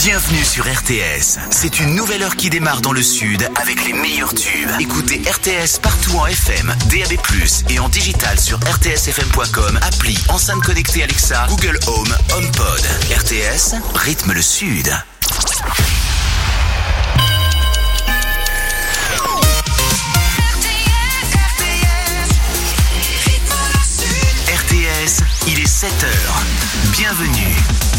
Bienvenue sur RTS. C'est une nouvelle heure qui démarre dans le sud avec les meilleurs tubes. Écoutez RTS partout en FM, DAB+, et en digital sur rtsfm.com, appli, enceinte connectée Alexa, Google Home, HomePod. RTS, rythme le sud. RTS, il est 7h. Bienvenue.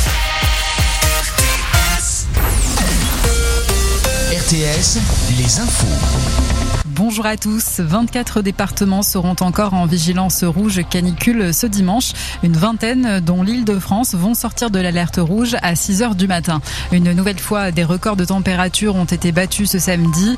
RTS, les infos. Bonjour à tous. 24 départements seront encore en vigilance rouge canicule ce dimanche. Une vingtaine, dont l'Île-de-France, vont sortir de l'alerte rouge à 6h du matin. Une nouvelle fois, des records de température ont été battus ce samedi.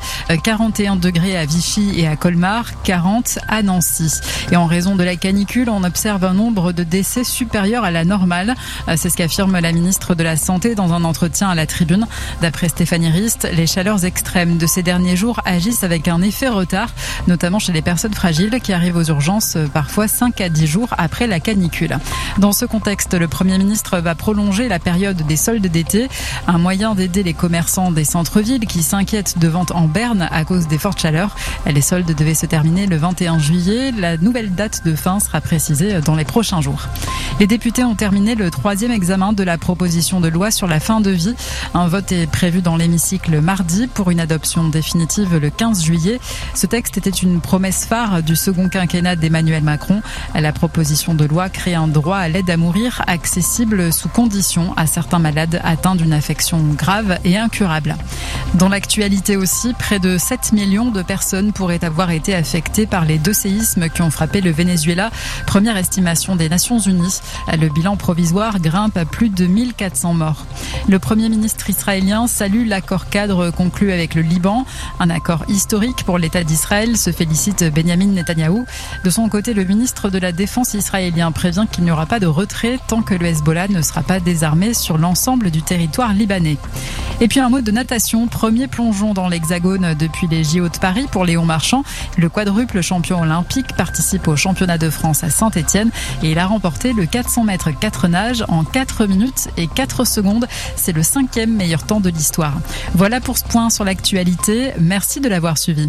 41 degrés à Vichy et à Colmar, 40 à Nancy. Et en raison de la canicule, on observe un nombre de décès supérieur à la normale. C'est ce qu'affirme la ministre de la Santé dans un entretien à la Tribune. D'après Stéphanie Rist, les chaleurs extrêmes de ces derniers jours agissent avec un effet retard, notamment chez les personnes fragiles qui arrivent aux urgences parfois 5 à 10 jours après la canicule. Dans ce contexte, le Premier ministre va prolonger la période des soldes d'été, un moyen d'aider les commerçants des centres-villes qui s'inquiètent de ventes en berne à cause des fortes chaleurs. Les soldes devaient se terminer le 21 juillet. La nouvelle date de fin sera précisée dans les prochains jours. Les députés ont terminé le 3e examen de la proposition de loi sur la fin de vie. Un vote est prévu dans l'hémicycle mardi pour une adoption définitive le 15 juillet. Ce texte était une promesse phare du second quinquennat d'Emmanuel Macron. La proposition de loi crée un droit à l'aide à mourir accessible sous condition à certains malades atteints d'une affection grave et incurable. Dans l'actualité aussi, près de 7 millions de personnes pourraient avoir été affectées par les 2 séismes qui ont frappé le Venezuela. Première estimation des Nations Unies. Le bilan provisoire grimpe à plus de 1400 morts. Le Premier ministre israélien salue l'accord cadre conclu avec le Liban. Un accord historique pour l'État d'Israël, se félicite Benjamin Netanyahou. De son côté, le ministre de la Défense israélien prévient qu'il n'y aura pas de retrait tant que le Hezbollah ne sera pas désarmé sur l'ensemble du territoire libanais. Et puis un mot de natation, premier plongeon dans l'Hexagone depuis les JO de Paris pour Léon Marchand. Le quadruple champion olympique participe au championnat de France à Saint-Étienne et il a remporté le 400 mètres 4 nages en 4 minutes et 4 secondes. C'est le 5e meilleur temps de l'histoire. Voilà pour ce point sur l'actualité. Merci de l'avoir suivi.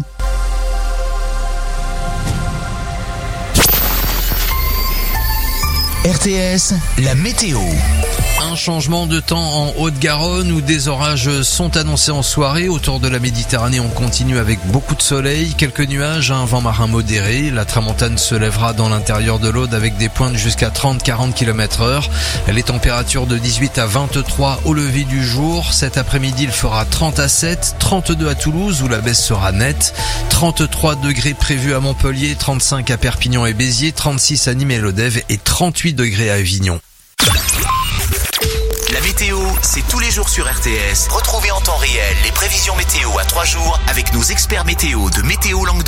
RTS, la météo. Un changement de temps en Haute-Garonne où des orages sont annoncés en soirée. Autour de la Méditerranée, on continue avec beaucoup de soleil, quelques nuages, un vent marin modéré. La tramontane se lèvera dans l'intérieur de l'Aude avec des pointes jusqu'à 30-40 km/h. Les températures de 18 à 23 au lever du jour. Cet après-midi, il fera 30 à 7, 32 à Toulouse où la baisse sera nette, 33 degrés prévus à Montpellier, 35 à Perpignan et Béziers, 36 à Nîmes et Lodève et 38 degrés à Avignon. La météo, c'est tous les jours sur RTS. Retrouvez en temps réel les prévisions météo à 3 jours avec nos experts météo de Météo Languedoc.